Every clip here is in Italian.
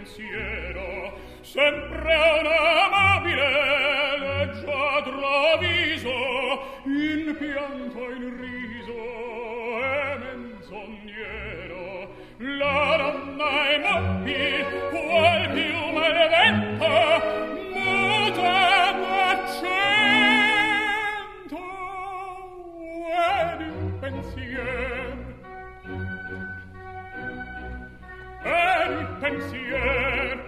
pensiero, sempre un amabile leggiadro viso, in pianto in riso e menzognero. La donna e mobili, qual piuma il vento, muta d'accento ed il pensier. Ed il pensier,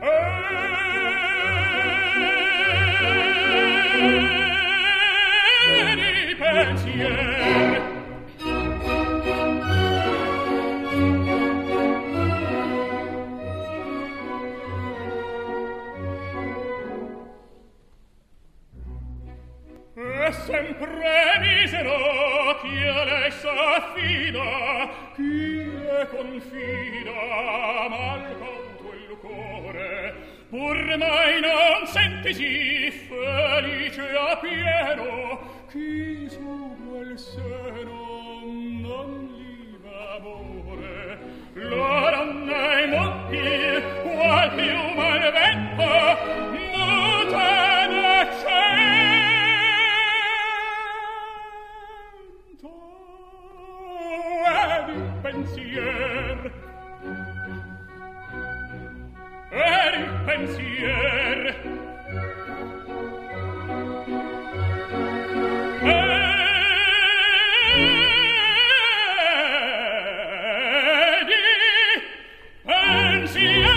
ed il pensier. E sempre misero chi a lei s'affida, chi le confida mal conto il cuore, pur mai non sentisi felice a pieno, chi su quel seno non liva amore. La donna e mobili, qual piuma il vento, muta d'accento ed il pensier. Ed il pensier. Ed il pensier.